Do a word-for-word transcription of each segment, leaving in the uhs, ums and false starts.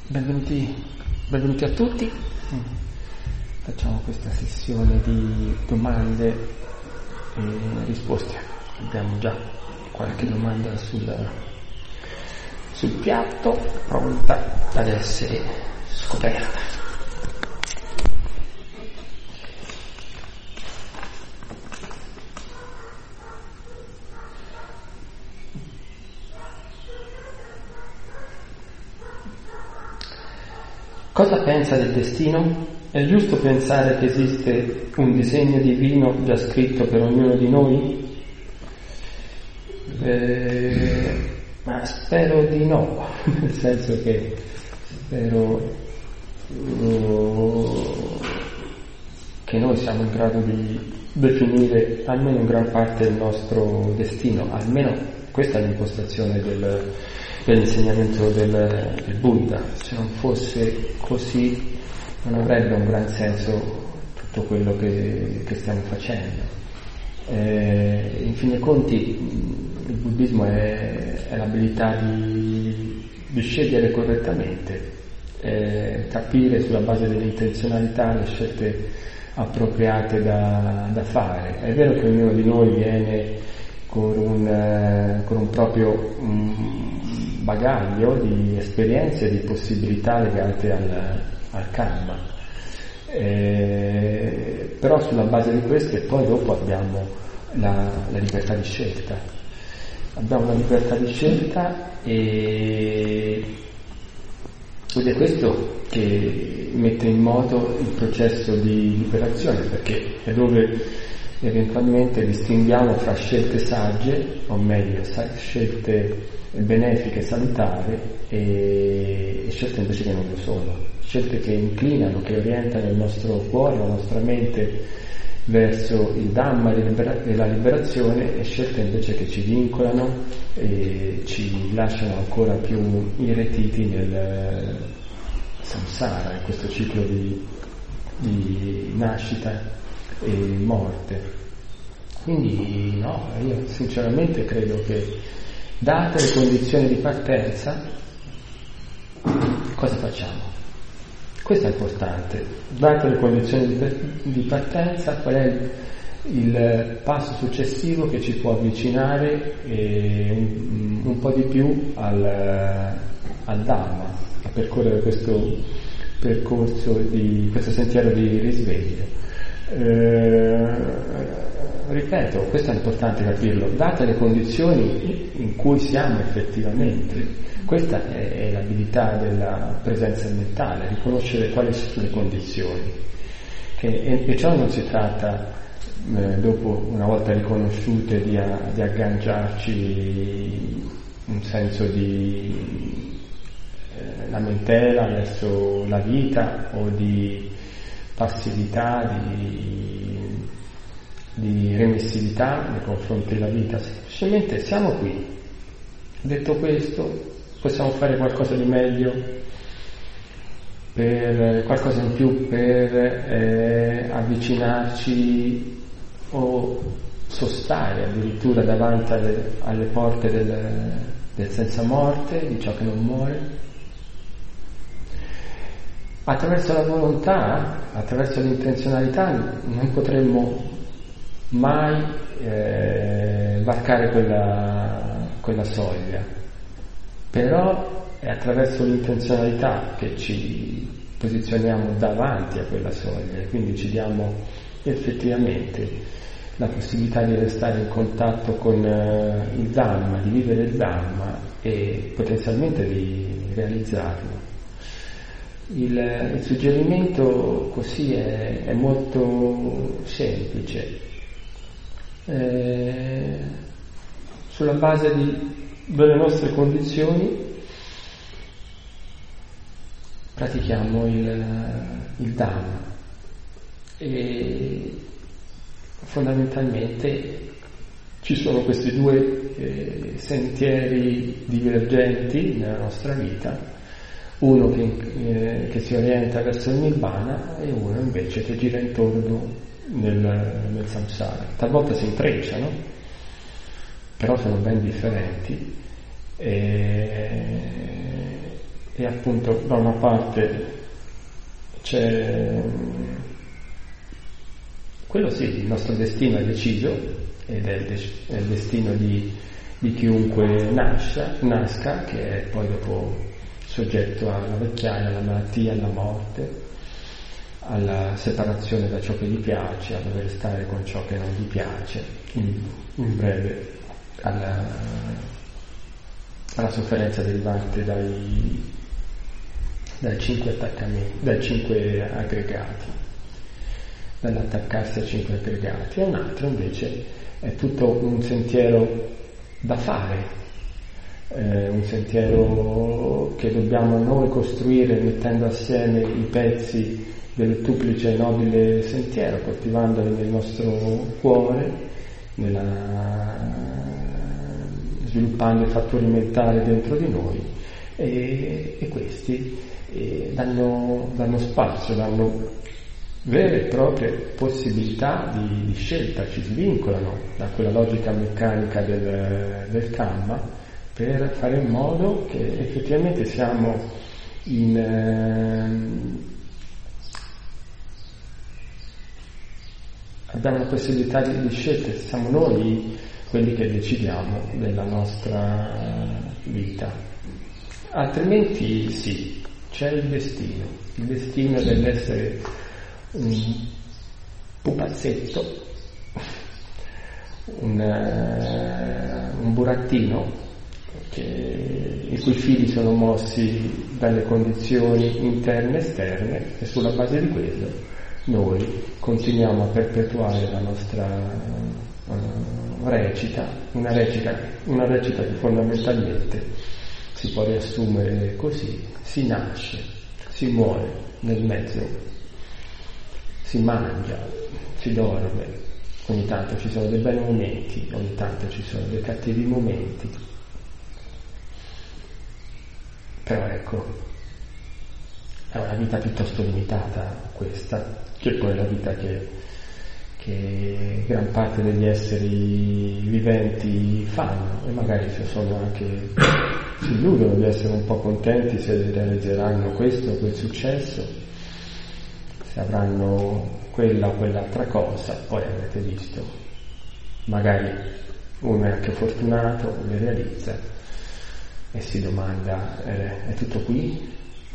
Benvenuti, benvenuti a tutti. Facciamo questa sessione di domande e risposte. Abbiamo già qualche domanda sul, sul piatto, pronta ad essere scoperta. Cosa pensa del destino? È giusto pensare che esiste un disegno divino già scritto per ognuno di noi? Eh, ma spero di no, nel senso che spero uh, che noi siamo in grado di definire almeno in gran parte il nostro destino, almeno questa è l'impostazione del dell'insegnamento del, del Buddha. Se non fosse così non avrebbe un gran senso tutto quello che, che stiamo facendo. Eh, in fin dei conti il buddismo è, è l'abilità di, di scegliere correttamente, eh, capire sulla base dell'intenzionalità le scelte appropriate da, da fare. È vero che ognuno di noi viene con un, eh, con un proprio um, bagaglio di esperienze e di possibilità legate al, al karma, eh, però sulla base di queste poi dopo abbiamo la, la libertà di scelta abbiamo la libertà di scelta e, ed è questo che mette in moto il processo di liberazione, perché è dove eventualmente distinguiamo fra scelte sagge, o meglio scelte benefiche, salutari, e scelte invece che non lo sono, scelte che inclinano, che orientano il nostro cuore, la nostra mente verso il Dhamma e la liberazione, e scelte invece che ci vincolano e ci lasciano ancora più irretiti nel samsara, in questo ciclo di, di nascita e morte. Quindi no, io sinceramente credo che date le condizioni di partenza, cosa facciamo? Questo è importante. Date le condizioni di, di partenza, qual è il, il passo successivo che ci può avvicinare eh, un, un po' di più al, al Dhamma, a percorrere questo percorso di questo sentiero di risveglio. Eh, ripeto, questo è importante capirlo, date le condizioni in cui siamo effettivamente, questa è, è l'abilità della presenza mentale, riconoscere quali sono le condizioni, che, e, e ciò non si tratta eh, dopo, una volta riconosciute, di, a, di agganciarci un senso di eh, lamentela verso la vita o di passività, di, di remissività nei confronti della vita. Semplicemente siamo qui. Detto questo, possiamo fare qualcosa di meglio, per qualcosa in più per eh, avvicinarci o sostare addirittura davanti alle, alle porte del, del senza morte, di ciò che non muore. Attraverso la volontà, attraverso l'intenzionalità non potremmo mai eh, varcare quella, quella soglia, però è attraverso l'intenzionalità che ci posizioniamo davanti a quella soglia e quindi ci diamo effettivamente la possibilità di restare in contatto con eh, il Dhamma, di vivere il Dhamma e potenzialmente di realizzarlo. Il, il suggerimento così è, è molto semplice. Eh, sulla base di, delle nostre condizioni pratichiamo il, il Dhamma e fondamentalmente ci sono questi due eh, sentieri divergenti nella nostra vita, uno che, eh, che si orienta verso il Nibbana e uno invece che gira intorno nel, nel samsara. Talvolta si intrecciano, però sono ben differenti e, e appunto da una parte c'è quello sì, il nostro destino è deciso ed è il, de- è il destino di, di chiunque nascia, nasca, che è poi dopo soggetto alla vecchiaia, alla malattia, alla morte, alla separazione da ciò che gli piace, a dover stare con ciò che non gli piace, in, in breve alla, alla sofferenza derivante dai, dai cinque attaccamenti, dai cinque aggregati, dall'attaccarsi a cinque aggregati. E un altro invece è tutto un sentiero da fare, eh, un sentiero che dobbiamo noi costruire mettendo assieme i pezzi del duplice e nobile sentiero, coltivandoli nel nostro cuore, nella... sviluppando i fattori mentali dentro di noi, e, e questi e danno, danno spazio, danno vere e proprie possibilità di, di scelta, ci svincolano da quella logica meccanica del, del karma, per fare in modo che effettivamente siamo in... Eh, abbiamo la possibilità di, di scelta, siamo noi quelli che decidiamo della nostra vita. Altrimenti sì, c'è il destino, il destino dell'essere un pupazzetto, un, uh, un burattino che, i cui fili sono mossi dalle condizioni interne e esterne, e sulla base di quello noi continuiamo a perpetuare la nostra uh, recita, una recita, una recita che fondamentalmente si può riassumere così: si nasce, si muore nel mezzo, si mangia, si dorme, ogni tanto ci sono dei belli momenti, ogni tanto ci sono dei cattivi momenti, però ecco, è una vita piuttosto limitata questa, che poi è la vita che, che gran parte degli esseri viventi fanno, e magari se sono anche, si illudono di essere un po' contenti se realizzeranno questo o quel successo, se avranno quella o quell'altra cosa. Poi avete visto, magari uno è anche fortunato, le realizza e si domanda, eh, è tutto qui?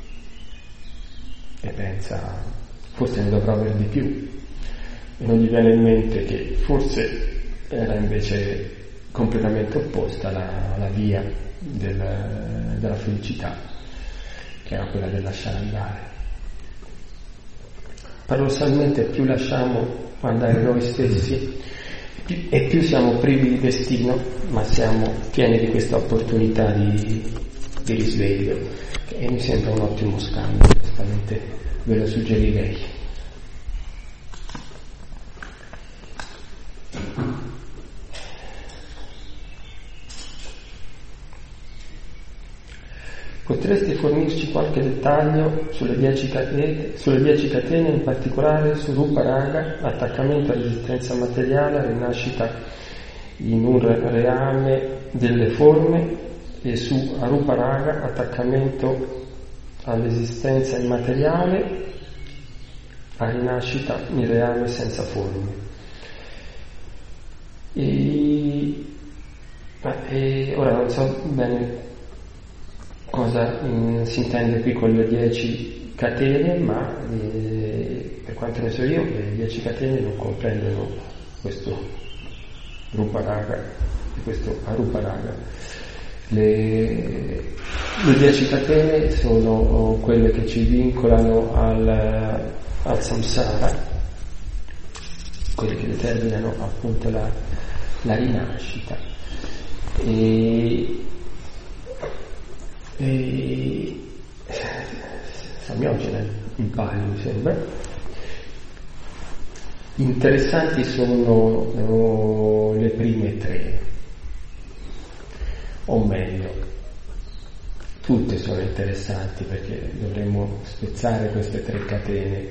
E pensa, forse ne dovrò avere di più, e non gli viene in mente che forse era invece completamente opposta la, la via del, della felicità, che era quella del lasciare andare. Paradossalmente più lasciamo andare noi stessi più, e più siamo privi di destino, ma siamo pieni di questa opportunità di, di risveglio, e mi sembra un ottimo scambio, onestamente ve lo suggerirei. Potresti fornirci qualche dettaglio sulle dieci catene, sulle dieci catene, in particolare su Rupa Raga, attaccamento all'esistenza materiale, rinascita in un reame delle forme, e su Arupa Raga, attaccamento all'esistenza immateriale, a rinascita in reame senza forme. E, e ora non so bene cosa in, si intende qui con le dieci catene, ma eh, per quanto ne so io, le dieci catene non comprendono questo Rupa Raga e questo Arupa Raga. Le, le dieci catene sono quelle che ci vincolano al, al samsara, quelle che determinano appunto la, la rinascita. E E Samyogena in Pali, mi sembra. Interessanti sono no, le prime tre, o meglio, tutte sono interessanti, perché dovremmo spezzare queste tre catene,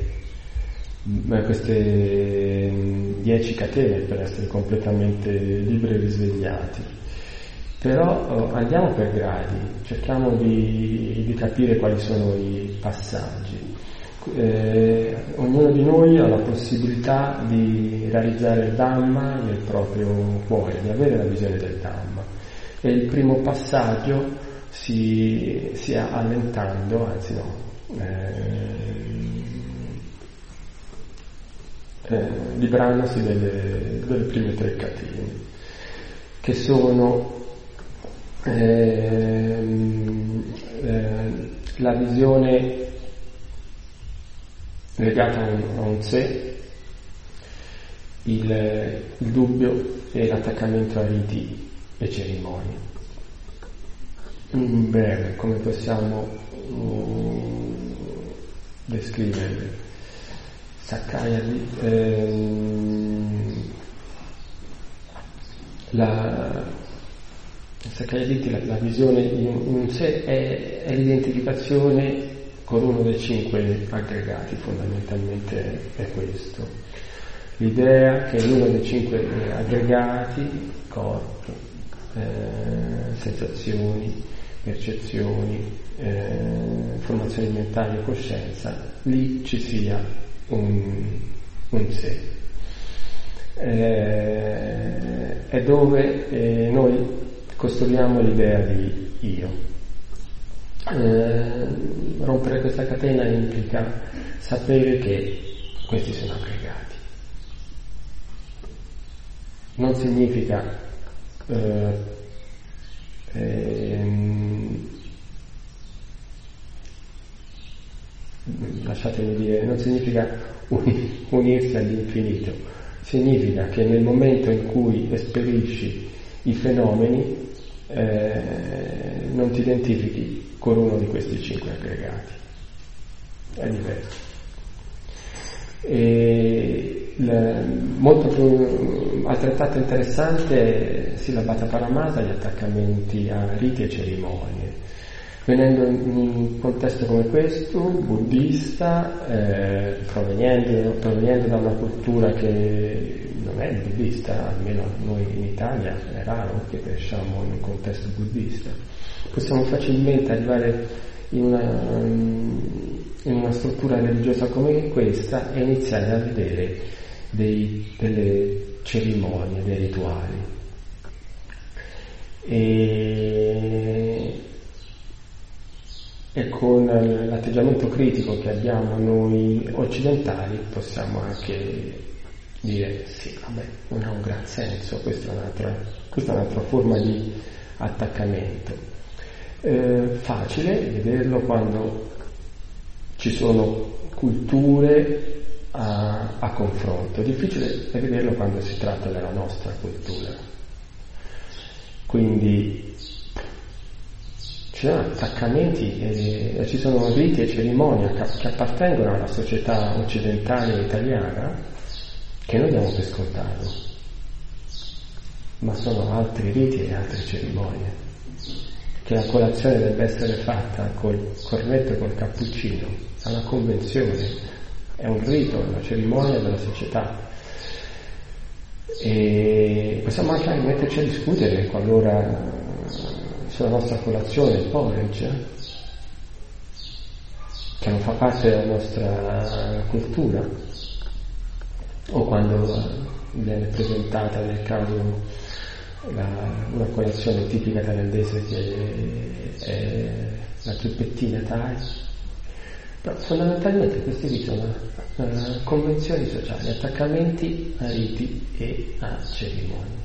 queste dieci catene, per essere completamente liberi e risvegliati. però oh, andiamo per gradi, cerchiamo di, di capire quali sono i passaggi. Eh, ognuno di noi ha la possibilità di realizzare il Dhamma nel proprio cuore, di avere la visione del Dhamma, e il primo passaggio si sia allentando, anzi no, eh, eh, librandosi delle, delle prime tre catene, che sono eh, eh, la visione legata a un, a un sé, il, il dubbio e l'attaccamento a riti e cerimonie. In breve, come possiamo uh, descriverli? Sakaya, ehm, la Sakaya Ditti, la, la visione in, in un sé è, è l'identificazione con uno dei cinque aggregati, fondamentalmente è questo. L'idea che uno dei cinque aggregati, corpo, eh, sensazioni, percezioni, eh, formazioni mentali e coscienza, lì ci sia un, un sé. Eh, è dove eh, noi costruiamo l'idea di io. Eh, rompere questa catena implica sapere che questi sono aggregati. Non significa eh, ehm, lasciatemi dire, non significa unirsi all'infinito, significa che nel momento in cui esperisci i fenomeni eh, non ti identifichi con uno di questi cinque aggregati, è diverso. E la, molto più altrettanto interessante è Silabhata Paramasa, gli attaccamenti a riti e cerimonie. Venendo in un contesto come questo, buddista, eh, proveniendo, proveniendo da una cultura che non è buddista, almeno noi in Italia è raro che cresciamo in un contesto buddista, possiamo facilmente arrivare in una, in una struttura religiosa come questa e iniziare a vedere dei, delle cerimonie, dei rituali. E, e con l'atteggiamento critico che abbiamo noi occidentali possiamo anche dire sì, vabbè, non ha un gran senso, questa è un'altra, questa è un'altra forma di attaccamento. Eh, facile vederlo quando ci sono culture a, a confronto, difficile è vederlo quando si tratta della nostra cultura. Quindi ci sono attaccamenti e, e ci sono riti e cerimonie che appartengono alla società occidentale italiana che noi diamo per scontato, ma sono altri riti e altre cerimonie. Che la colazione debba essere fatta col cornetto e col cappuccino, è una convenzione, è un rito, è una cerimonia della società. E possiamo anche metterci a discutere qualora sulla nostra colazione il porridge, che non fa parte della nostra cultura, o quando viene presentata nel caso La, una colazione tipica thailandese che è la trippettina thai, però fondamentalmente queste qui sono uh, convenzioni sociali, attaccamenti a riti e a cerimonie.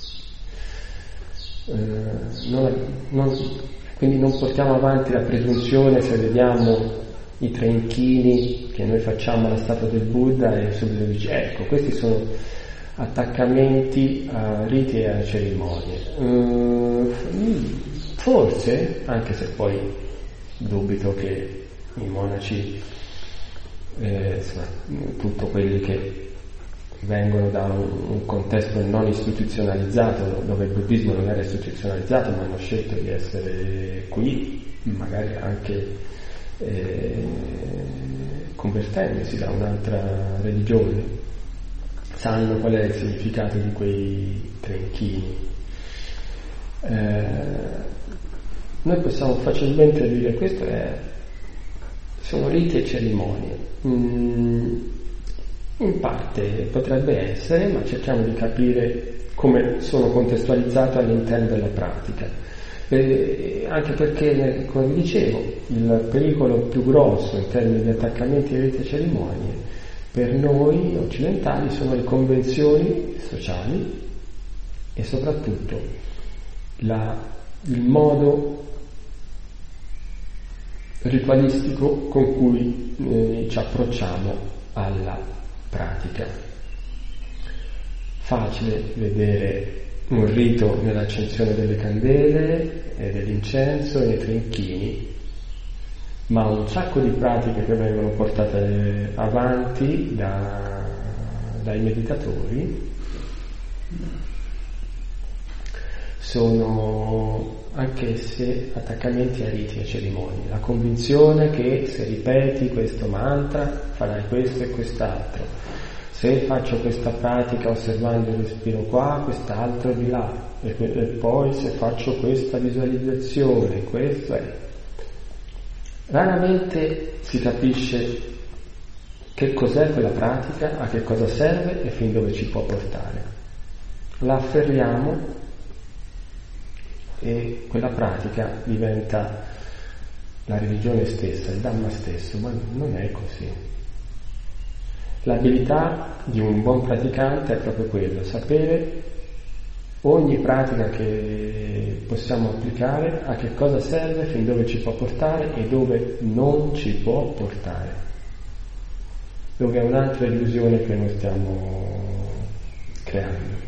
Uh, non, non, quindi non portiamo avanti la presunzione, se vediamo i tre inchini che noi facciamo alla statua del Buddha e subito dici ecco, questi sono attaccamenti a riti e a cerimonie. Uh, forse, anche se poi dubito che i monaci, eh, insomma, tutti quelli che vengono da un, un contesto non istituzionalizzato, dove il buddismo non era istituzionalizzato, ma hanno scelto di essere qui, magari anche eh, convertendosi da un'altra religione, sanno qual è il significato di quei tre inchini. Eh, noi possiamo facilmente dire questo è, sono riti e cerimonie. Mm, in parte potrebbe essere, ma cerchiamo di capire come sono contestualizzate all'interno della pratica. Eh, anche perché, come vi dicevo, il pericolo più grosso in termini di attaccamenti ai riti e cerimonie per noi occidentali sono le convenzioni sociali e soprattutto la, il modo ritualistico con cui eh, ci approcciamo alla pratica. Facile vedere un rito nell'accensione delle candele e dell'incenso e nei trinchini, ma un sacco di pratiche che vengono portate avanti da, dai meditatori sono anch'esse attaccamenti a riti e cerimonie, la convinzione che se ripeti questo mantra farai questo e quest'altro, se faccio questa pratica osservando il respiro qua, quest'altro di là, e, e poi se faccio questa visualizzazione, questo è. Raramente si capisce che cos'è quella pratica, a che cosa serve e fin dove ci può portare. La afferriamo e quella pratica diventa la religione stessa, il Dhamma stesso, ma non è così. L'abilità di un buon praticante è proprio quello, sapere ogni pratica che possiamo applicare a che cosa serve, fin dove ci può portare e dove non ci può portare, dove è un'altra illusione che noi stiamo creando.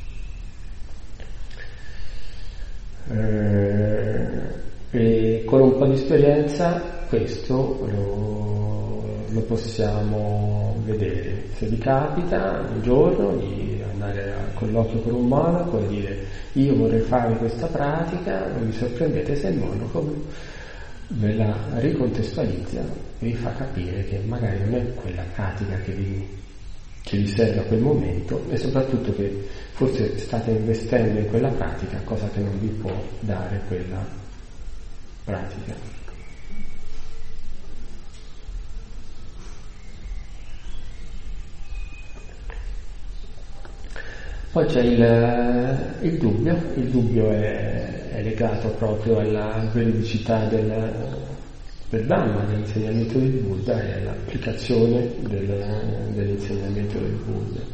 Eh, e con un po' di esperienza questo lo, lo possiamo vedere. Se vi capita un giorno di andare a colloquio con un monaco e dire io vorrei fare questa pratica, non vi sorprendete se il monaco ve la ricontestualizza e vi fa capire che magari non è quella pratica che vi, che vi serve a quel momento e soprattutto che forse state investendo in quella pratica, cosa che non vi può dare quella pratica. Poi c'è il, il dubbio, il dubbio è, è legato proprio alla veridicità del, del Dhamma, dell'insegnamento del Buddha e all'applicazione del, dell'insegnamento del Buddha.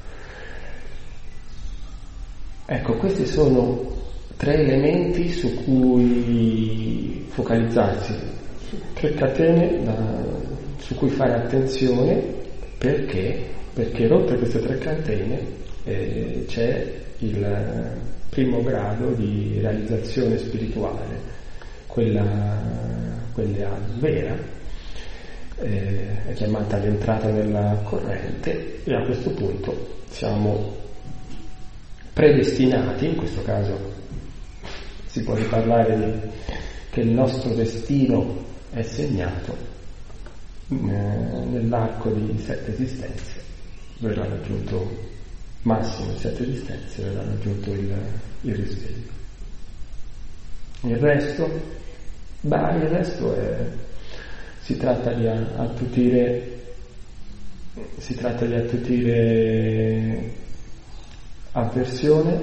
Ecco, questi sono tre elementi su cui focalizzarsi, tre catene da, su cui fare attenzione, perché, perché rotte queste tre catene eh, c'è il primo grado di realizzazione spirituale, quella, quella vera, eh, è chiamata l'entrata nella corrente e a questo punto siamo predestinati, in questo caso si può riparlare di che il nostro destino è segnato eh, nell'arco di sette esistenze, verrà raggiunto massimo sette esistenze, verrà raggiunto il, il risveglio. Il resto, beh, il resto è, si tratta di attutire, si tratta di attutire avversione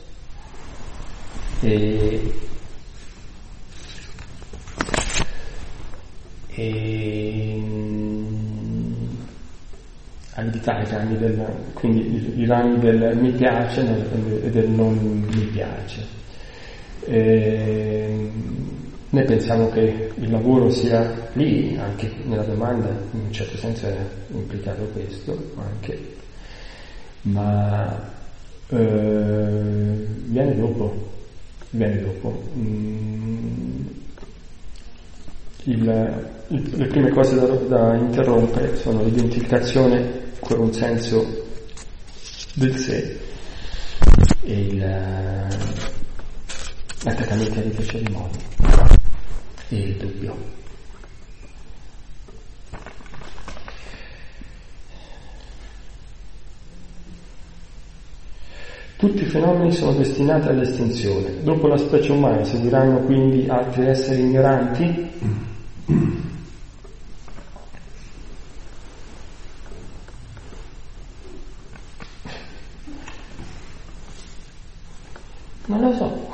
e, e avidità, i rami del, quindi i, i rami del mi piace e del non mi piace. E, noi pensiamo che il lavoro sia lì, anche nella domanda in un certo senso è implicato questo anche, ma Uh, viene dopo, viene dopo. Mm, il, il, le prime cose da, da interrompere sono l'identificazione con un senso del sé e il, l'attaccamento alle cerimonie e il dubbio. Tutti i fenomeni sono destinati all'estinzione. Dopo la specie umana seguiranno quindi altri esseri ignoranti? Non lo so.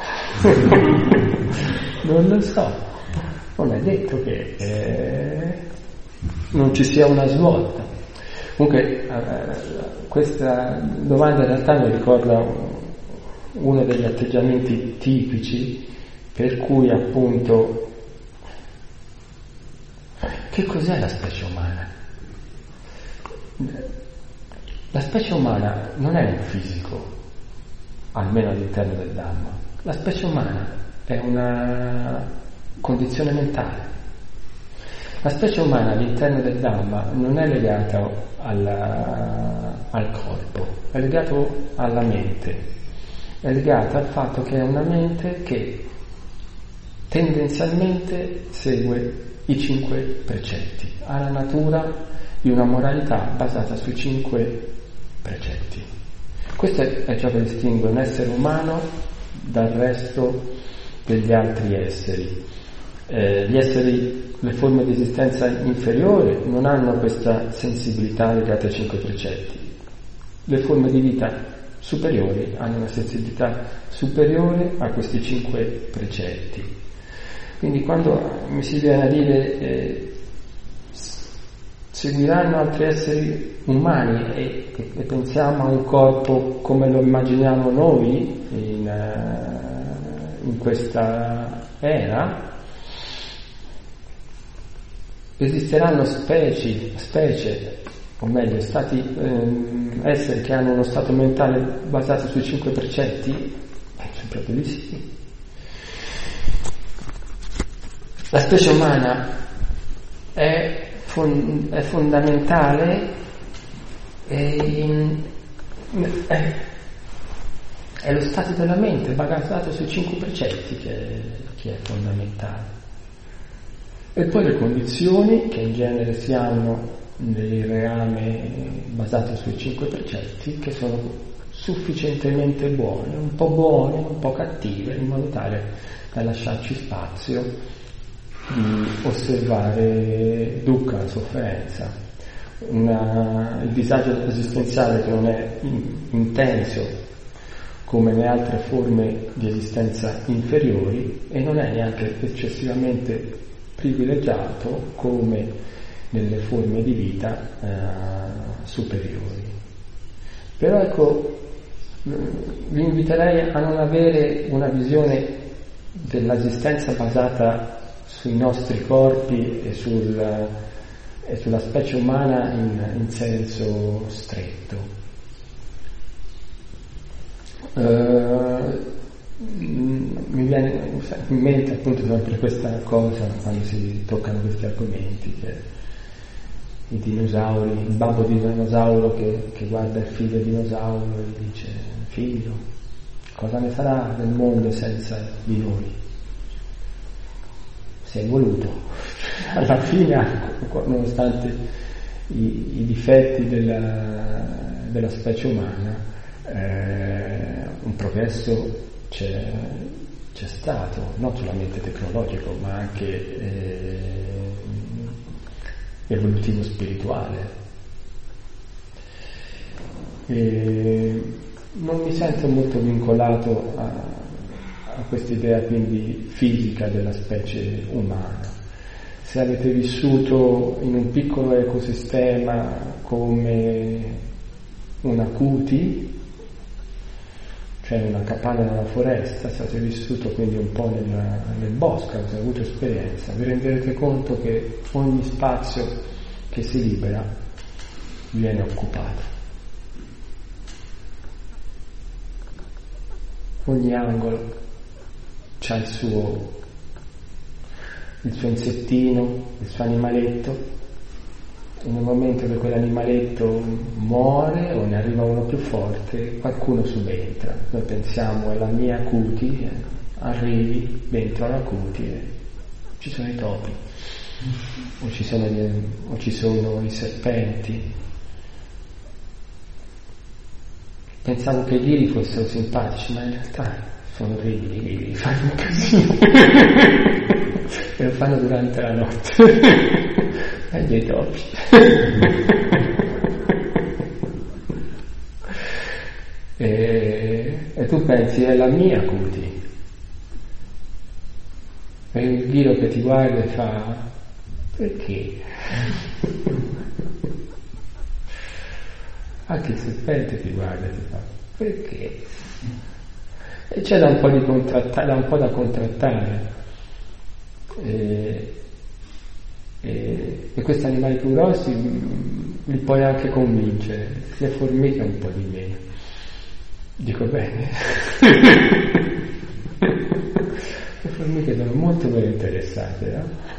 Non lo so. Non è detto che eh, non ci sia una svolta. Comunque eh, questa domanda in realtà mi ricorda uno degli atteggiamenti tipici per cui appunto che cos'è la specie umana? La specie umana non è un fisico, almeno all'interno del Dhamma. La specie umana è una condizione mentale. La specie umana all'interno del Dhamma non è legata alla, al corpo, è legato alla mente, è legata al fatto che è una mente che tendenzialmente segue i cinque precetti, ha la natura di una moralità basata sui cinque precetti. Questo è ciò che distingue un essere umano dal resto degli altri esseri. Eh, gli esseri, le forme di esistenza inferiore non hanno questa sensibilità legata ai cinque precetti. Le forme di vita superiori hanno una sensibilità superiore a questi cinque precetti. Quindi quando mi si viene a dire eh, seguiranno altri esseri umani e, e, e pensiamo a un corpo come lo immaginiamo noi in, uh, in questa era, esisteranno specie, specie o meglio stati ehm, esseri che hanno uno stato mentale basato sui cinque precetti? Eh, proprio di sì. La specie umana è, fon- è fondamentale, è, è, è lo stato della mente basato sui cinque precetti che è, che è fondamentale. E poi le condizioni, che in genere si hanno nel reame basato sui cinque precetti, che sono sufficientemente buone, un po' buone, un po' cattive, in modo tale da lasciarci spazio di osservare dukkha, la sofferenza, una, il disagio esistenziale che non è in, intenso come le altre forme di esistenza inferiori e non è neanche eccessivamente privilegiato come nelle forme di vita eh, superiori. Però ecco, vi inviterei a non avere una visione dell'esistenza basata sui nostri corpi e, sul, e sulla specie umana in, in senso stretto. Uh, mi viene in mente appunto sempre questa cosa quando si toccano questi argomenti, che i dinosauri, il babbo di dinosauro che, che guarda il figlio dinosauro e gli dice: figlio, cosa ne sarà del mondo senza di noi? Si è evoluto. Alla fine, nonostante i, i difetti della, della specie umana, eh, un progresso c'è, c'è stato, non solamente tecnologico, ma anche eh, evolutivo spirituale. E non mi sento molto vincolato a, a quest'idea quindi fisica della specie umana. Se avete vissuto in un piccolo ecosistema come una cuti, cioè una capanna nella foresta, se avete vissuto quindi un po' nel, nel bosco, avete avuto esperienza, vi renderete conto che ogni spazio che si libera viene occupato. Ogni angolo c'ha il suo, il suo insettino, il suo animaletto. In un momento che quell'animaletto muore o ne arriva uno più forte, qualcuno subentra. Noi pensiamo: è la mia cuti, eh, arrivi dentro la cuti e ci sono i topi, o ci sono, gli, o ci sono i serpenti. pensavo che i ghiri fossero simpatici, ma in realtà sono orribili i ghiri, fanno un casino e lo fanno durante la notte. Meglio i topi. e, e tu pensi è la mia cuti, e il ghiro che ti guarda e fa perché? Anche il serpente ti guarda e ti fa perché? E c'è da un po' di contrattare, da un po' da contrattare. E, e, e questi animali più grossi li puoi anche convincere, le formiche un po' di meno. Dico bene. Le formiche sono molto ben interessate,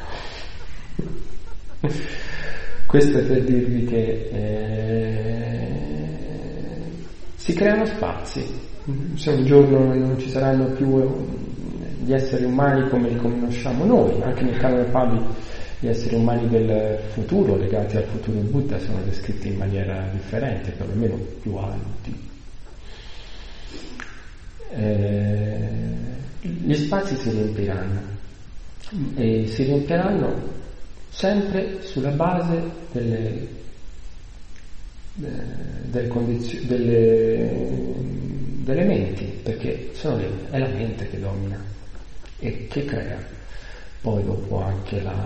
no? Questo è per dirvi che eh, si creano spazi. Se un giorno non ci saranno più gli esseri umani come li conosciamo noi, anche nel canone Pali gli esseri umani del futuro, legati al futuro Buddha, sono descritti in maniera differente, perlomeno più alti. Eh, gli spazi si riempiranno e si riempiranno sempre sulla base delle, delle condizioni, delle, delle menti, perché sono le, è la mente che domina e che crea poi dopo anche la,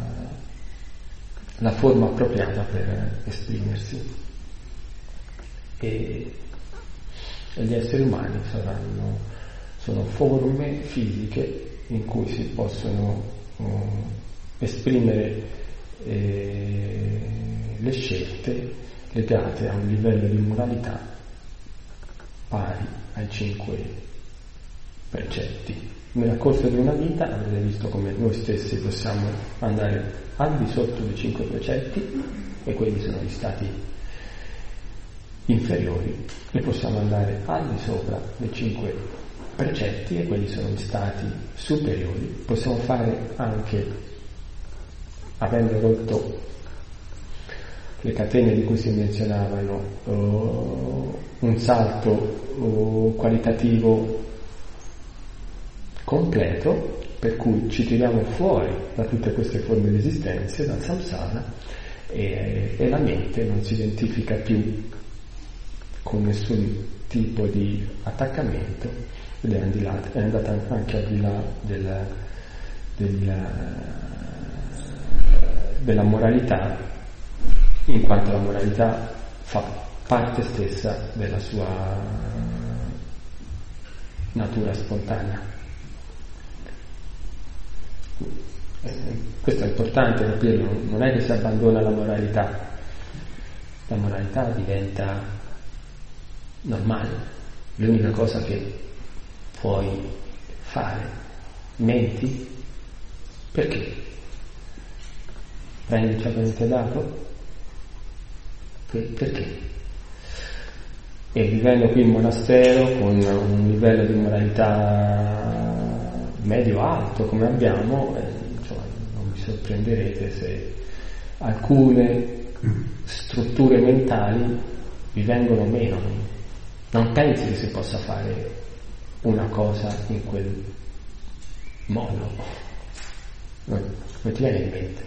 la forma appropriata per esprimersi. E, e gli esseri umani saranno, sono forme fisiche in cui si possono um, esprimere eh, le scelte legate a un livello di moralità pari ai cinque precetti. Nel corso di una vita avrete visto come noi stessi possiamo andare al di sotto dei cinque precetti, e quelli sono gli stati inferiori, e possiamo andare al di sopra dei cinque precetti, e quelli sono gli stati superiori. Possiamo fare anche, avendo rotto le catene di cui si menzionavano, uh, un salto uh, qualitativo completo, per cui ci tiriamo fuori da tutte queste forme di esistenza, dal samsara, e, e la mente non si identifica più con nessun tipo di attaccamento, ed è, andata, è andata anche al di là della, della, della moralità, in quanto la moralità fa parte stessa della sua natura spontanea. Eh, questo è importante capirlo, non è che si abbandona la moralità, la moralità diventa normale, l'unica cosa che puoi fare. Menti? Perché? Prendi ciò che non ti è dato? Perché? E vivendo qui in monastero con un livello di moralità medio-alto come abbiamo, eh, insomma, non vi sorprenderete se alcune strutture mentali vi vengono meno. Non pensi che si possa fare una cosa in quel modo, non, non ti viene in mente.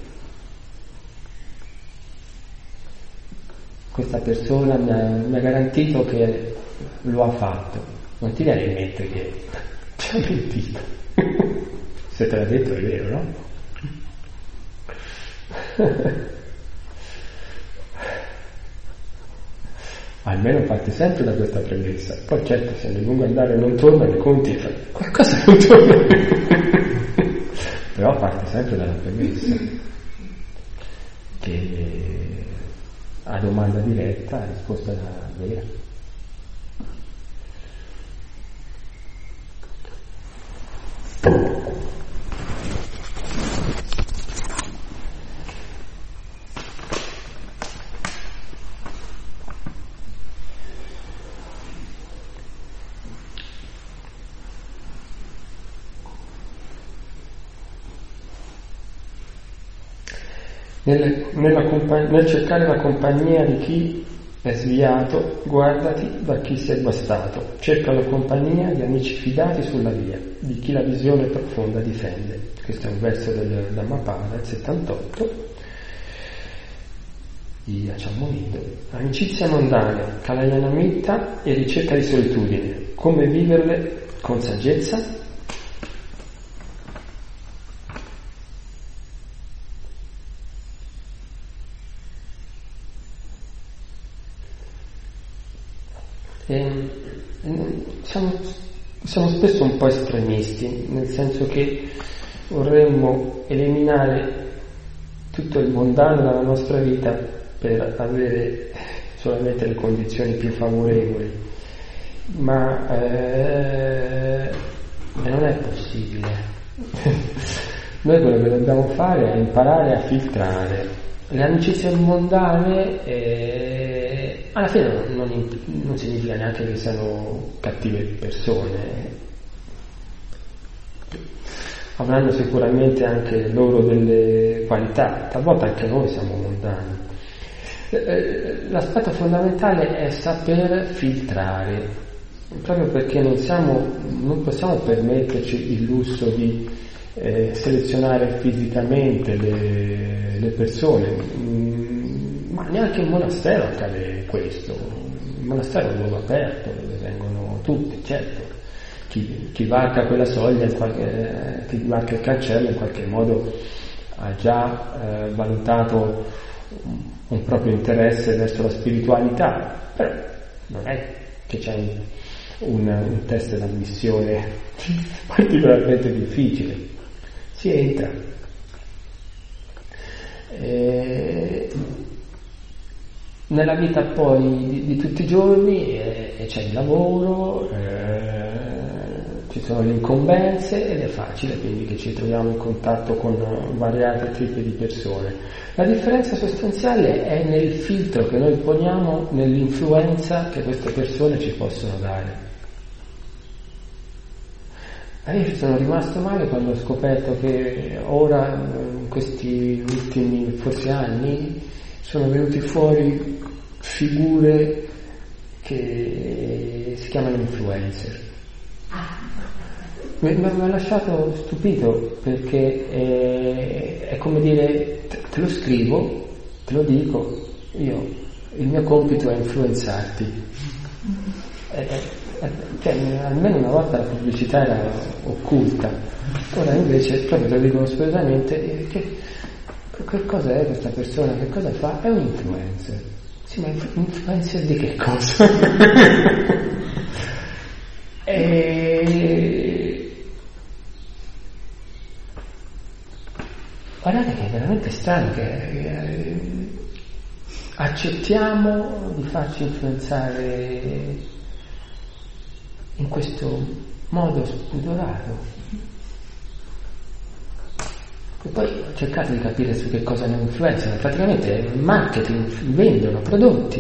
Questa persona mi ha, mi ha garantito che lo ha fatto, non ti viene in mente che ti ha mentito. Se te l'ha detto è vero, no? Almeno parti sempre da questa premessa. Poi certo, se nel lungo andare non torna, ne conti e fai qualcosa non torna. Però parti sempre dalla premessa che a domanda diretta la risposta è vera. Nel, nella compa- nel cercare la compagnia di chi è sviato, guardati da chi sei guastato, cerca la compagnia di amici fidati sulla via, di chi la visione profonda difende. Questo è un verso del Dhammapada, il settantotto, di Acciamunido. Amicizia mondana, Kalyanamitta e ricerca di solitudine, come viverle con saggezza? E, siamo, siamo spesso un po' estremisti, nel senso che vorremmo eliminare tutto il mondano dalla nostra vita per avere solamente le condizioni più favorevoli, ma eh, non è possibile. Noi quello che dobbiamo fare è imparare a filtrare. Le amicizie mondane eh, alla fine non, non, non significa neanche che siano cattive persone, avranno sicuramente anche loro delle qualità, talvolta anche noi siamo mondani. L'aspetto fondamentale è saper filtrare, proprio perché non siamo, non possiamo permetterci il lusso di eh, selezionare fisicamente le, le persone, mm, ma neanche in monastero accade questo. Il monastero è un luogo aperto dove vengono tutti, certo. Chi, chi varca quella soglia, in qualche, chi varca il cancello in qualche modo ha già eh, valutato un proprio interesse verso la spiritualità, però non è che c'è un, un, un test d'ammissione particolarmente difficile, si entra. E nella vita poi di, di tutti i giorni eh, c'è il lavoro, eh, ci sono le incombenze ed è facile quindi che ci troviamo in contatto con variati tipi di persone. La differenza sostanziale è nel filtro che noi poniamo nell'influenza che queste persone ci possono dare. E io ci sono rimasto male quando ho scoperto che ora, in questi ultimi forse anni, sono venuti fuori figure che si chiamano influencer. Mi, mi ha lasciato stupito perché è, è come dire, te, te lo scrivo, te lo dico, io, il mio compito è influenzarti. È, è, è, cioè, almeno una volta la pubblicità era occulta, ora invece proprio te lo dicono spesamente, che, che cosa è questa persona, che cosa fa? È un influencer. Sì, ma influencer di che cosa? e guardate che è veramente strano che eh, accettiamo di farci influenzare in questo modo spudorato. E poi cercate di capire su che cosa ne influenzano. Praticamente è marketing, vendono prodotti.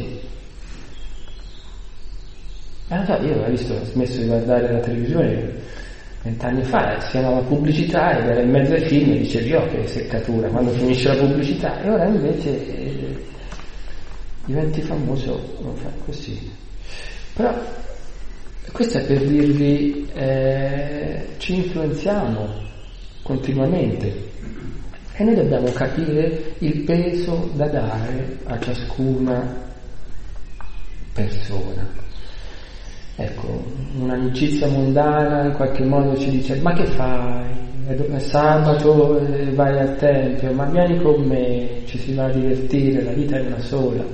E non so, io ho visto, ho smesso di guardare la televisione vent'anni fa, si chiamava pubblicità ed era in mezzo ai film e dicevi oh che seccatura quando finisce la pubblicità, e ora invece eh, diventi famoso, non fa così. Però questo è per dirvi eh, ci influenziamo continuamente e noi dobbiamo capire il peso da dare a ciascuna persona. Ecco, un'amicizia mondana in qualche modo ci dice ma che fai? È sabato e vai al tempio, ma vieni con me, ci si va a divertire, la vita è una sola.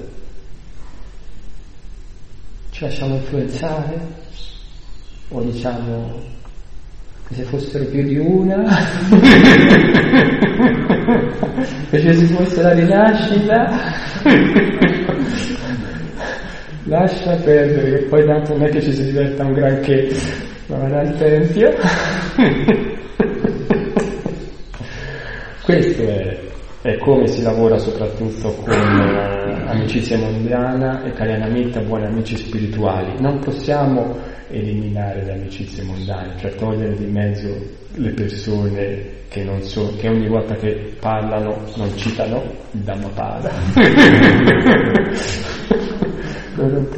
Ci lasciamo influenzare? O diciamo che se fossero più di una e se ci fosse la rinascita lascia perdere, che poi tanto non è che ci si diventa un granché, ma vado al tempio. Questo è, è come si lavora soprattutto con uh, amicizia mondana e Kalyanamitta, buoni amici spirituali. Non possiamo eliminare le amicizie mondane, cioè togliere di mezzo le persone che non so, che ogni volta che parlano non citano il Dhammapada.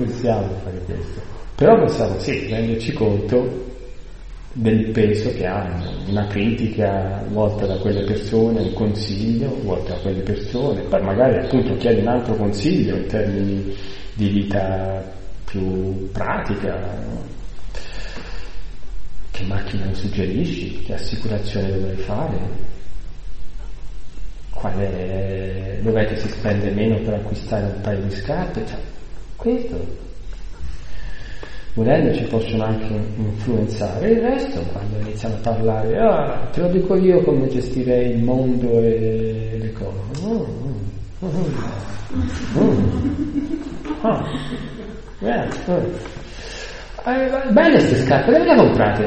possiamo fare questo, però possiamo sì renderci conto del peso che hanno, una critica volta da quelle persone, un consiglio volta da quelle persone, poi magari appunto chiedi un altro consiglio in termini di vita più pratica, no? Che macchina mi suggerisci? Che assicurazione dovrei fare? Qual è, dov'è che si spende meno per acquistare un paio di scarpe? Cioè, questo. Volendo ci possono anche influenzare il resto quando iniziamo a parlare, ah, te lo dico io come gestirei il mondo e le cose. Mm, mm, mm, mm. Ah, yeah, mm. Eh, belle queste scarpe, dove le hai comprate?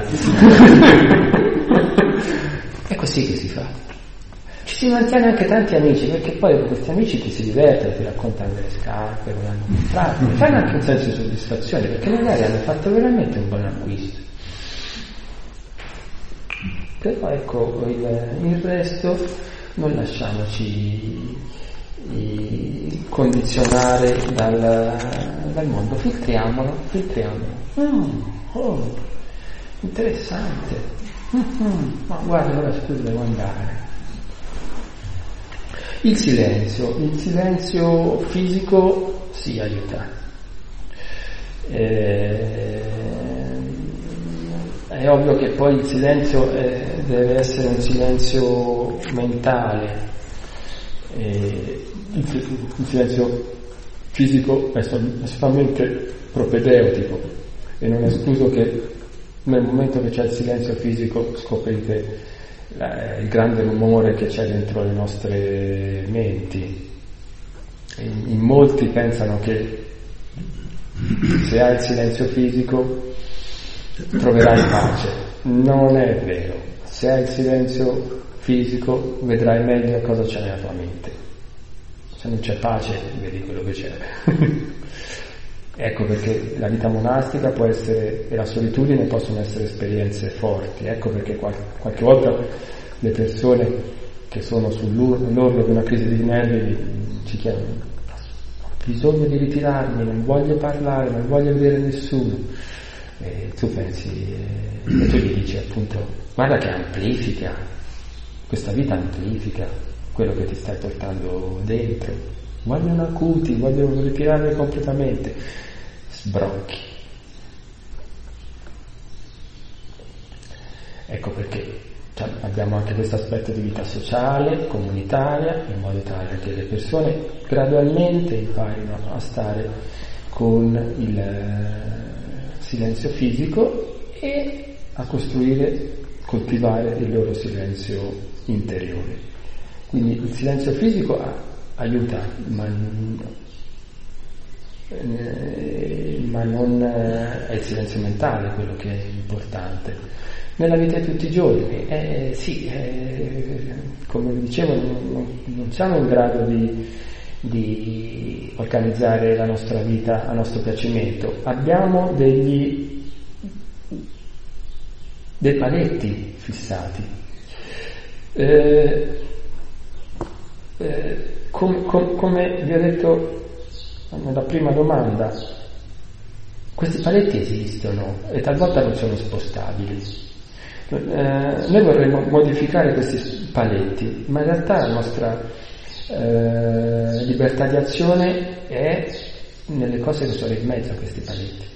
È così che si fa. Ci si mantiene anche tanti amici, perché poi questi amici ti si divertono, ti raccontano delle scarpe, come hanno comprato, fanno anche un senso di soddisfazione, perché magari hanno fatto veramente un buon acquisto. Però ecco, il, il resto non lasciamoci condizionare dal, dal mondo, filtriamolo, filtriamolo. Mm, oh, interessante. Mm-hmm. Ma guarda, ora scusa, devo andare. Il silenzio, il silenzio fisico si aiuta. Eh, è ovvio che poi il silenzio eh, deve essere un silenzio mentale. Eh, il, il silenzio fisico è solamente propedeutico e non è escluso che nel momento che c'è il silenzio fisico scoprite il grande rumore che c'è dentro le nostre menti. In, in molti pensano che se hai il silenzio fisico troverai pace. Non è vero. Se hai il silenzio fisico vedrai meglio cosa c'è nella tua mente. Se non c'è pace vedi quello che c'è. Ecco perché la vita monastica può essere, e la solitudine possono essere esperienze forti. Ecco perché qual, qualche volta le persone che sono sull'orlo di una crisi di nervi ci chiedono: ho bisogno di ritirarmi, non voglio parlare, non voglio vedere nessuno. E tu pensi, e tu gli dici appunto: guarda che amplifica, questa vita amplifica quello che ti stai portando dentro. Vogliono acuti, vogliono ritirarli completamente. Sbrocchi. Ecco perché cioè, abbiamo anche questo aspetto di vita sociale, comunitaria, in modo tale che le persone gradualmente imparino a stare con il silenzio fisico e a costruire, coltivare il loro silenzio interiore. Quindi il silenzio fisico aiuta, ma, eh, ma non è il silenzio mentale quello che è importante. Nella vita di tutti i giorni, eh, sì, eh, come dicevo, non, non siamo in grado di, di organizzare la nostra vita a nostro piacimento. Abbiamo degli dei paletti fissati. Eh, eh, com, com, come vi ho detto nella prima domanda, questi paletti esistono e talvolta non sono spostabili. Eh, noi vorremmo modificare questi paletti, ma in realtà la nostra eh, libertà di azione è nelle cose che sono in mezzo a questi paletti.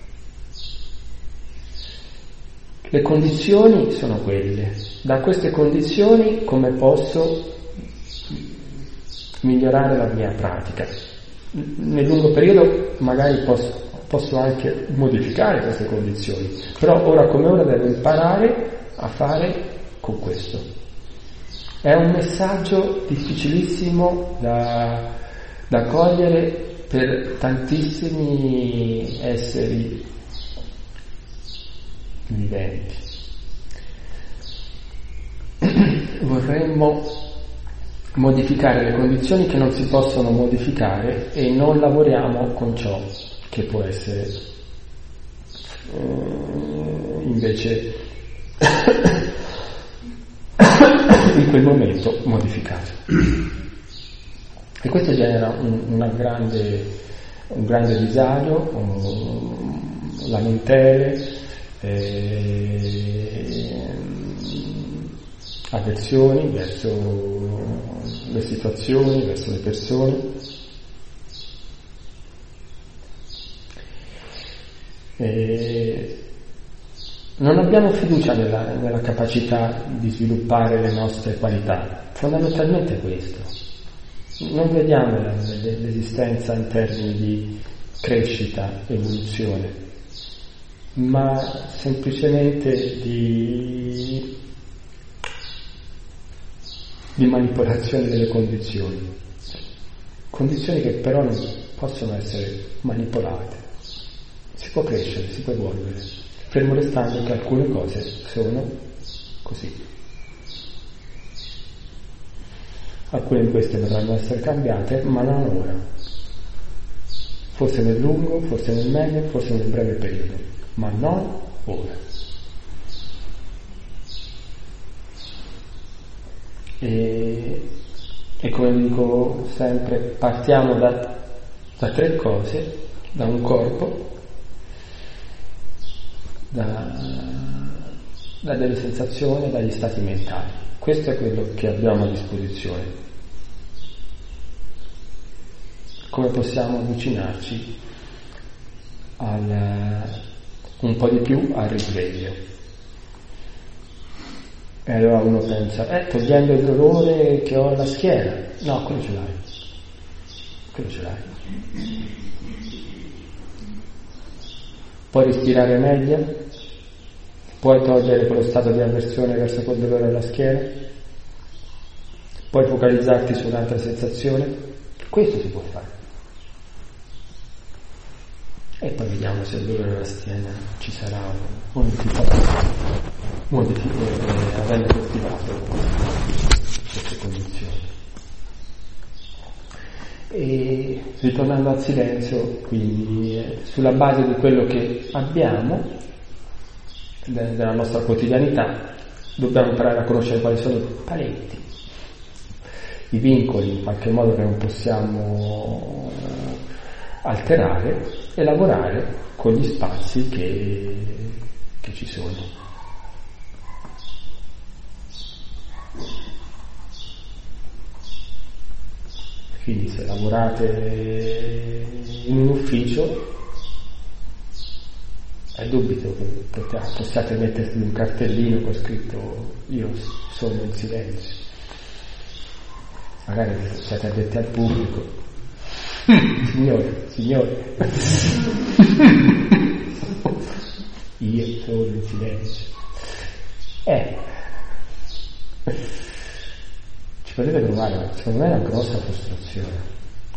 Le condizioni sono quelle. Da queste condizioni come posso migliorare la mia pratica? Nel lungo periodo magari posso Posso anche modificare queste condizioni, però ora come ora devo imparare a fare con questo. È un messaggio difficilissimo da, da cogliere per tantissimi esseri viventi. Vorremmo modificare le condizioni che non si possono modificare e non lavoriamo con ciò che può essere uh, invece in quel momento modificato. E questo genera un, una grande un grande disagio, un, lamentele, eh, avversioni verso le situazioni, verso le persone. E non abbiamo fiducia nella, nella capacità di sviluppare le nostre qualità, fondamentalmente questo. Non vediamo l'esistenza in termini di crescita, evoluzione, ma semplicemente di, di manipolazione delle condizioni. Condizioni che però non possono essere manipolate. Si può crescere, si può evolvere, fermo restando che alcune cose sono così. Alcune di queste potranno essere cambiate, ma non ora. Forse nel lungo, forse nel medio, forse nel breve periodo, ma non ora. E, e come dico sempre, partiamo da, da tre cose, da un corpo, da, da delle sensazioni, dagli stati mentali. Questo è quello che abbiamo a disposizione. Come possiamo avvicinarci al, un po' di più al risveglio? E allora uno pensa, eh, togliendo il dolore che ho alla schiena. No, quello ce l'hai. Quello ce l'hai. Puoi respirare meglio? Puoi togliere quello stato di avversione verso quel dolore alla schiena? Puoi focalizzarti su un'altra sensazione? Questo si può fare. E poi vediamo se il dolore alla schiena ci sarà o non ci sarà, modificato, avendo coltivato queste condizioni. E ritornando al silenzio, quindi eh, sulla base di quello che abbiamo della nostra quotidianità, dobbiamo imparare a conoscere quali sono i paletti, i vincoli in qualche modo che non possiamo alterare, e lavorare con gli spazi che, che ci sono. Quindi se lavorate in un ufficio, è dubito che possiate mettervi un cartellino con scritto io sono in silenzio. Magari siete addetti al pubblico. Signore, signore, io sono in silenzio. Eh, ci potete provare, secondo me è una grossa frustrazione.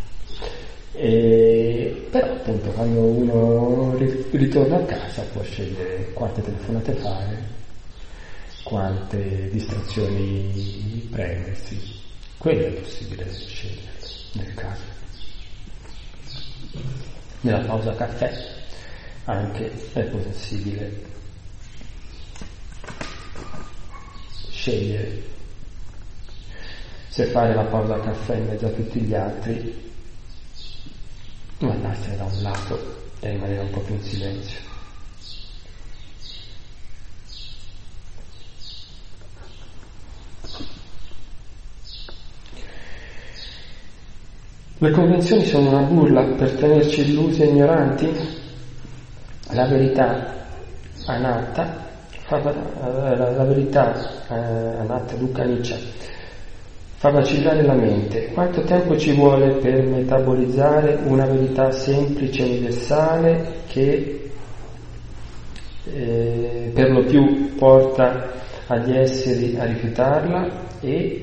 E, però appunto quando uno ritorna a casa può scegliere quante telefonate fare, quante distrazioni prendersi. Quello è possibile scegliere nel caso. Nella pausa caffè anche è possibile scegliere se fare la pausa caffè in mezzo a tutti gli altri o andarsene da un lato e rimanere un po' più in silenzio. Le convenzioni sono una burla per tenerci illusi e ignoranti? La verità anatta, la verità eh, anatta dukkha anicca fa vacillare la mente. Quanto tempo ci vuole per metabolizzare una verità semplice e universale che eh, per lo più porta agli esseri a rifiutarla e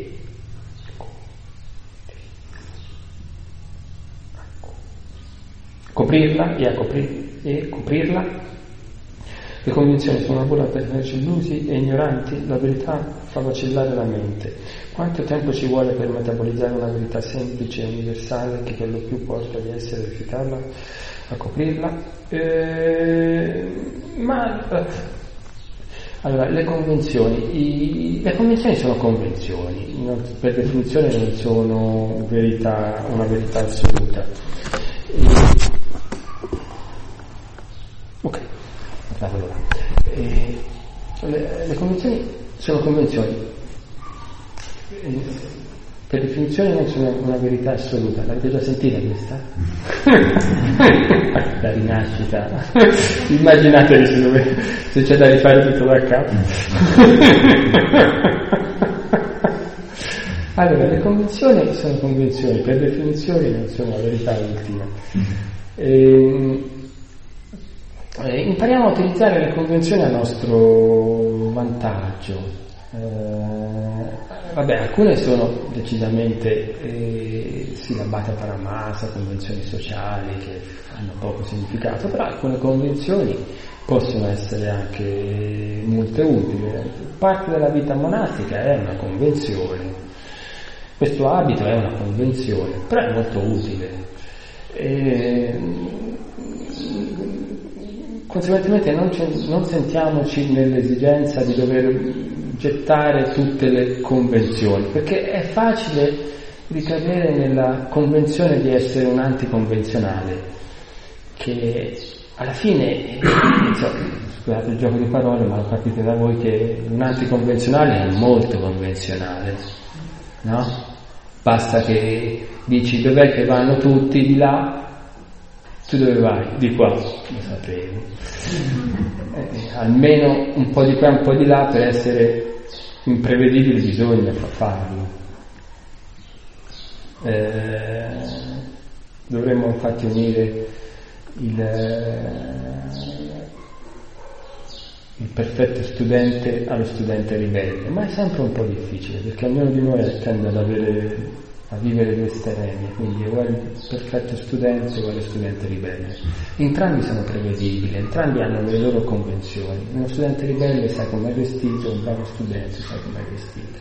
coprirla e a coprir, e coprirla? Le convinzioni sono una burla per tenerci illusi e ignoranti, la verità fa vacillare la mente. Quanto tempo ci vuole per metabolizzare una verità semplice e universale che per lo più porta gli esseri a rifiutarla, a coprirla? Eh, ma eh, allora, le convenzioni, i, le convenzioni sono convenzioni, non, per definizione non sono verità, una verità assoluta. E... Ok, allora. E... Le, le convenzioni sono convenzioni. E... Per definizione non sono una verità assoluta, l'avete già sentita questa? La rinascita. Immaginatevi se, dove, se c'è da rifare tutto da capo. Allora, le convenzioni sono convenzioni, per definizione non sono la verità ultima. E, e impariamo a utilizzare le convenzioni a nostro vantaggio. Eh, vabbè, alcune sono decisamente eh, silabata paramasa, convenzioni sociali che hanno poco significato, però alcune convenzioni possono essere anche molto utili. Parte della vita monastica è una convenzione, questo abito è una convenzione, però è molto utile. E, conseguentemente non, non sentiamoci nell'esigenza di dover gettare tutte le convenzioni, perché è facile ricadere nella convenzione di essere un anticonvenzionale, che alla fine, so, scusate il gioco di parole, ma lo capite da voi che un anticonvenzionale è molto convenzionale, no? Basta che dici dov'è che vanno tutti di là, tu dove vai? Di qua, lo sapevo. Eh, almeno un po' di qua, un po' di là, per essere imprevedibili bisogna farlo. Eh, dovremmo infatti unire il, il perfetto studente allo studente ribelle, ma è sempre un po' difficile, perché ognuno di noi tende ad avere a vivere due estremi, quindi o è il perfetto studente o è lo studente ribelle. Entrambi sono prevedibili, entrambi hanno le loro convenzioni. Uno studente ribelle sa come è vestito, un bravo studente sa come è vestito.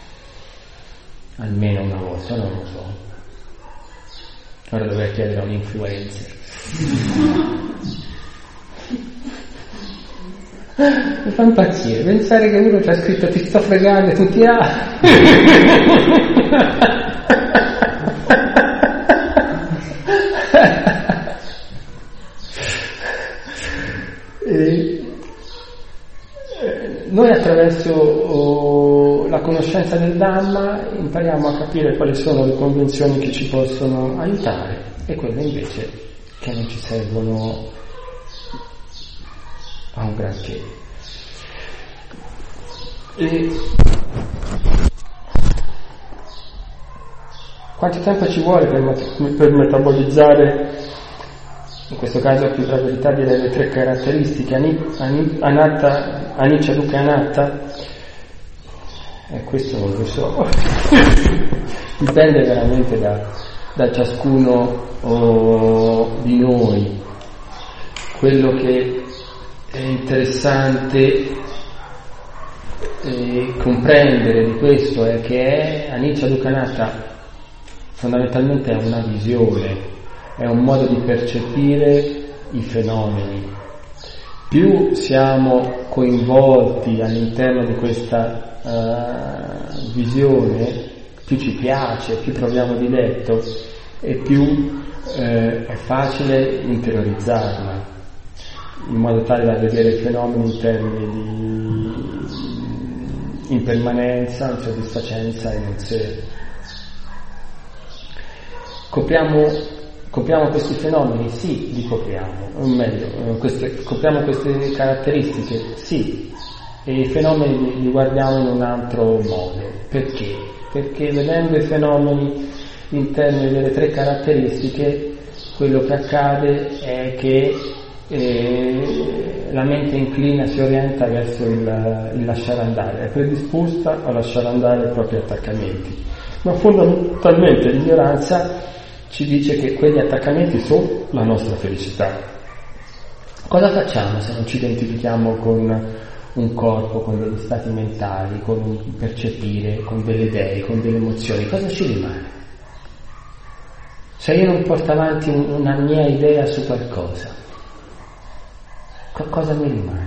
Almeno una volta, non lo so. Ora dovrei chiedere a un influencer. Mi fa impazzire pensare che uno ci ha scritto ti sto fregando e tu ti ha. E, eh, noi attraverso oh, la conoscenza del Dhamma impariamo a capire quali sono le convenzioni che ci possono aiutare e quelle invece che non ci servono a un granché. E quanto tempo ci vuole per, per metabolizzare, in questo caso più la verità direi le tre caratteristiche, anatta, anicca, dukkha e anatta? E questo non lo so. Dipende veramente da, da ciascuno oh, di noi. Quello che è interessante eh, comprendere di questo è che è anicca, dukkha e anatta fondamentalmente è una visione, è un modo di percepire i fenomeni. Più siamo coinvolti all'interno di questa uh, visione, più ci piace, più proviamo diletto e più eh, è facile interiorizzarla, in modo tale da vedere i fenomeni in termini di impermanenza, insoddisfacenza e non sé. Copriamo, copriamo questi fenomeni? Sì, li copriamo, o meglio, queste, copriamo queste caratteristiche? Sì, e i fenomeni li, li guardiamo in un altro modo. Perché? Perché vedendo i fenomeni in termini delle tre caratteristiche, quello che accade è che eh, la mente inclina, si orienta verso il, il lasciare andare, è predisposta a lasciare andare i propri attaccamenti. Ma fondamentalmente l'ignoranza ci dice che quegli attaccamenti sono la nostra felicità. Cosa facciamo se non ci identifichiamo con un corpo, con degli stati mentali, con un percepire, con delle idee, con delle emozioni? Cosa ci rimane? Se io non porto avanti una mia idea su qualcosa, cosa mi rimane?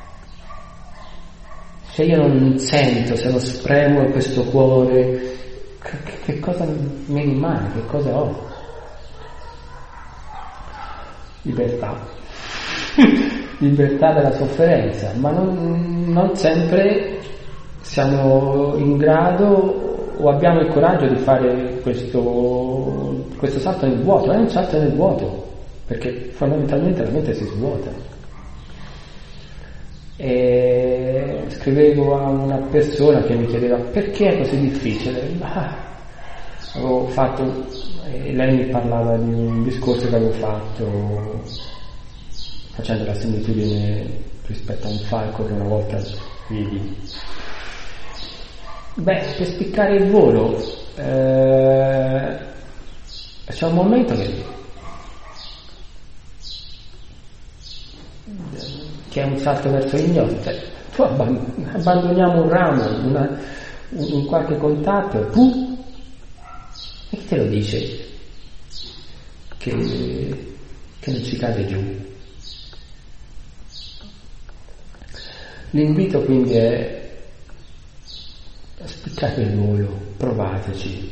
Se io non sento, se non spremo questo cuore, che, che cosa mi rimane? Che cosa ho? libertà, libertà dalla sofferenza, ma non, non sempre siamo in grado o abbiamo il coraggio di fare questo, questo salto nel vuoto. È un salto nel vuoto, perché fondamentalmente la mente si svuota. E scrivevo a una persona che mi chiedeva perché è così difficile. Ah, avevo fatto, e lei mi parlava di un discorso che avevo fatto facendo la similitudine rispetto a un falco che una volta vidi. Beh, per spiccare il volo eh, c'è un momento che che è un salto verso l'ignoto, cioè, tu abband- abbandoniamo un ramo, una, un, un qualche contatto e pum, e chi te lo dice che, che non ci cade giù? L'invito quindi è spiccate il volo, provateci,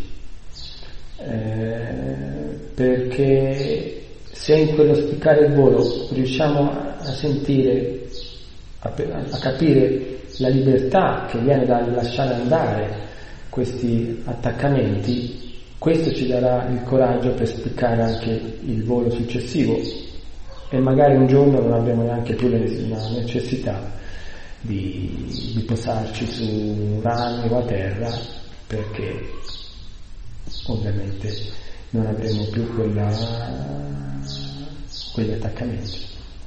eh, perché se in quello spiccare il volo riusciamo a sentire, a, a capire la libertà che viene dal lasciare andare questi attaccamenti, questo ci darà il coraggio per spiccare anche il volo successivo e magari un giorno non avremo neanche più la necessità di, di posarci su rami o a terra, perché ovviamente non avremo più quella, quegli attaccamenti.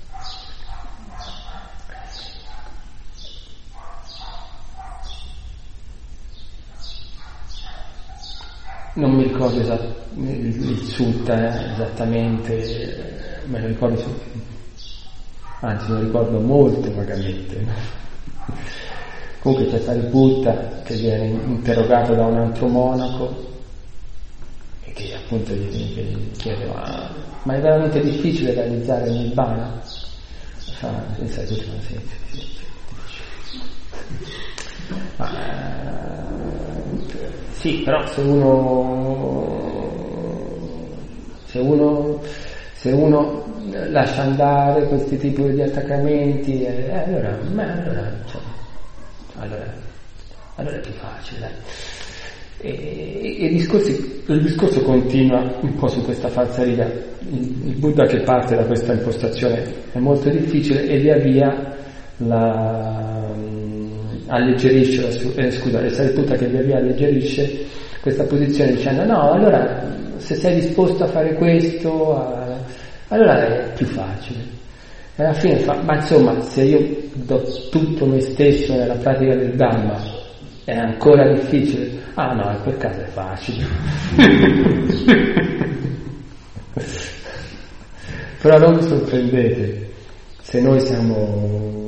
Non mi ricordo esat- il, il sutta eh, esattamente, me lo ricordo, anzi me lo ricordo molto vagamente. Comunque c'è Sariputta che viene interrogato da un altro monaco e che appunto gli chiede ma, ma è veramente difficile realizzare il Nibbana? Fa, sai, tutti fanno sì, sì, sì, sì. Ma, sì, però se uno se uno se uno lascia andare questi tipi di attaccamenti, eh, allora, ma allora, cioè, allora, allora è più facile, dai. E, e il, discorso, il discorso continua un po' su questa falsariga. Il, il Buddha che parte da questa impostazione è molto difficile e via via la alleggerisce, la, eh, scusa, il Sariputta che via via alleggerisce questa posizione dicendo no, allora se sei disposto a fare questo, a, allora è più facile. E alla fine fa, ma insomma, se io do tutto me stesso nella pratica del Dhamma è ancora difficile? Ah no, in quel caso è facile. Però non vi sorprendete se noi siamo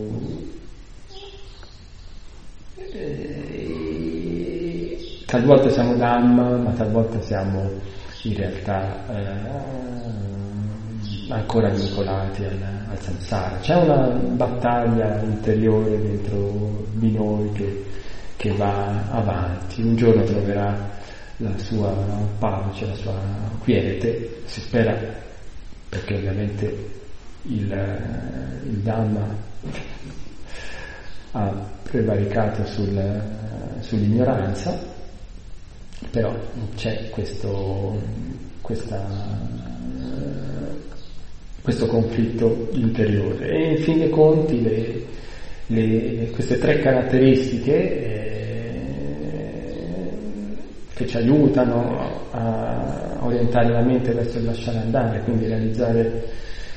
eh, talvolta siamo Dhamma, ma talvolta siamo in realtà eh, ancora vincolati al, al samsara. C'è una battaglia interiore dentro di noi che, che va avanti, un giorno troverà la sua pace, la sua quiete, si spera, perché ovviamente il, il Dhamma ha prevaricato sul, sull'ignoranza, però c'è questo, questa, questo conflitto interiore e in fin dei conti le, le, queste tre caratteristiche eh, che ci aiutano a orientare la mente verso il lasciare andare, quindi realizzare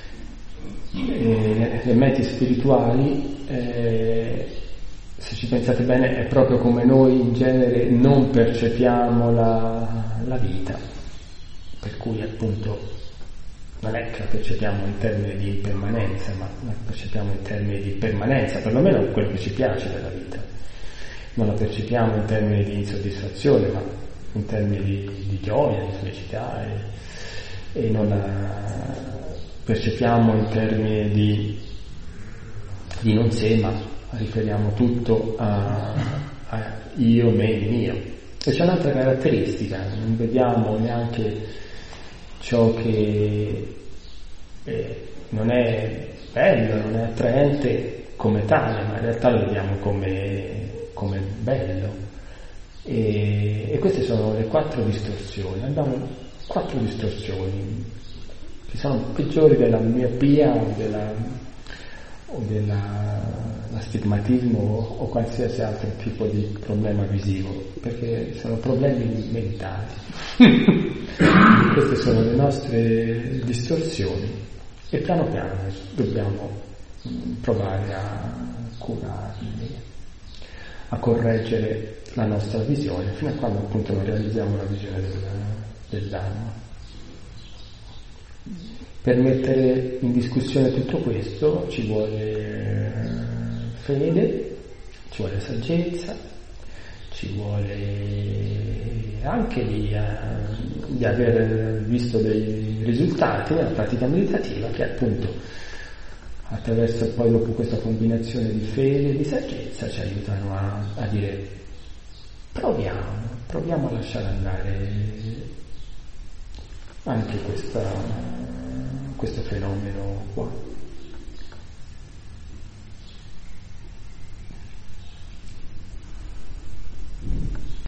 eh, le meti spirituali, eh, se ci pensate bene è proprio come noi in genere non percepiamo la, la vita, per cui appunto non è che la percepiamo in termini di impermanenza, ma la percepiamo in termini di permanenza, perlomeno quello che ci piace della vita. Non la percepiamo in termini di insoddisfazione, ma in termini di, di gioia, di felicità, e, e non la percepiamo in termini di, di non sé, ma riferiamo tutto a, a io, me, mio. E c'è un'altra caratteristica, non vediamo neanche ciò che eh, non è bello, non è attraente come tale, ma in realtà lo vediamo come, come bello. E, e queste sono le quattro distorsioni. Abbiamo quattro distorsioni che sono peggiori della miopia o della, o dell'astigmatismo o qualsiasi altro tipo di problema visivo, perché sono problemi mentali. Queste sono le nostre distorsioni e piano piano dobbiamo provare a curarli, a correggere la nostra visione fino a quando appunto non realizziamo la visione del, del Dhamma. Per mettere in discussione tutto questo ci vuole fede, ci vuole saggezza, ci vuole anche di, uh, di aver visto dei risultati nella pratica meditativa, che appunto attraverso poi dopo questa combinazione di fede e di saggezza ci aiutano a, a dire proviamo, proviamo a lasciare andare anche questa, questo fenomeno qua.